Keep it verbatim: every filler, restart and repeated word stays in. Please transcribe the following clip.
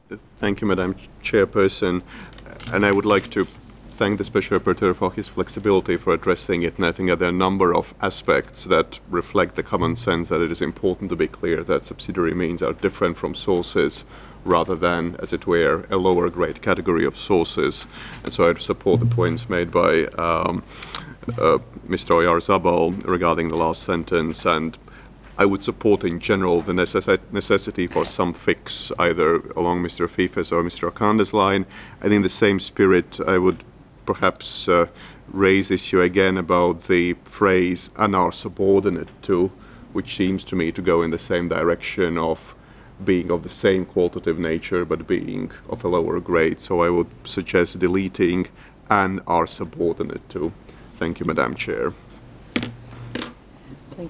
Thank you, Madam Chairperson. And I would like to thank the Special Rapporteur for his flexibility for addressing it. And I think that there are a number of aspects that reflect the common sense that it is important to be clear that subsidiary means are different from sources rather than, as it were, a lower grade category of sources. And so I support the points made by um, uh, Mister Oyarzabal regarding the last sentence, and I would support in general the necess necessity for some fix either along Mister Fife's or Mister Akande's line, and in the same spirit I would perhaps uh, raise issue again about the phrase "and are subordinate to," which seems to me to go in the same direction of being of the same qualitative nature but being of a lower grade. So I would suggest deleting "and are subordinate to." Thank you, Madam Chair.